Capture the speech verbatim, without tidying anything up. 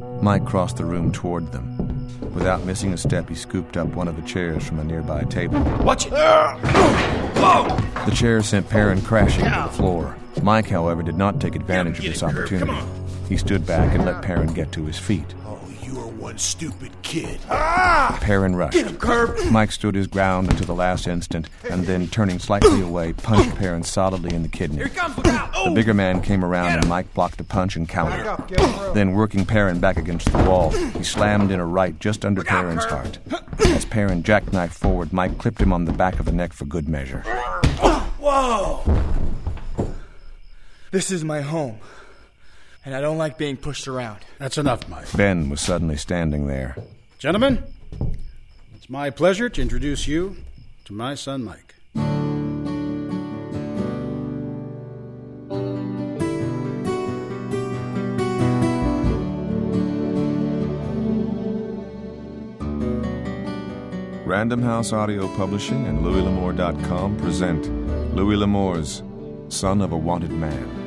Mike crossed the room toward them. Without missing a step, he scooped up one of the chairs from a nearby table. Watch it! Whoa! The chair sent Perrin crashing to the floor. Mike, however, did not take advantage of this opportunity. He stood back and let Perrin get to his feet. Oh, you're one stupid kid. Ah! Perrin rushed. Get him, Curb! Mike stood his ground until the last instant, and then, turning slightly away, punched Perrin solidly in the kidney. Here he comes, look out! Oh! The bigger man came around, and Mike blocked the punch and countered. Then, working Perrin back against the wall, he slammed in a right just under Perrin's heart. As Perrin jackknifed forward, Mike clipped him on the back of the neck for good measure. Whoa! This is my home, and I don't like being pushed around. That's enough, Mike. Ben was suddenly standing there. Gentlemen, it's my pleasure to introduce you to my son, Mike. Random House Audio Publishing and Louis L'Amour dot com present Louis L'Amour's Son of a Wanted Man.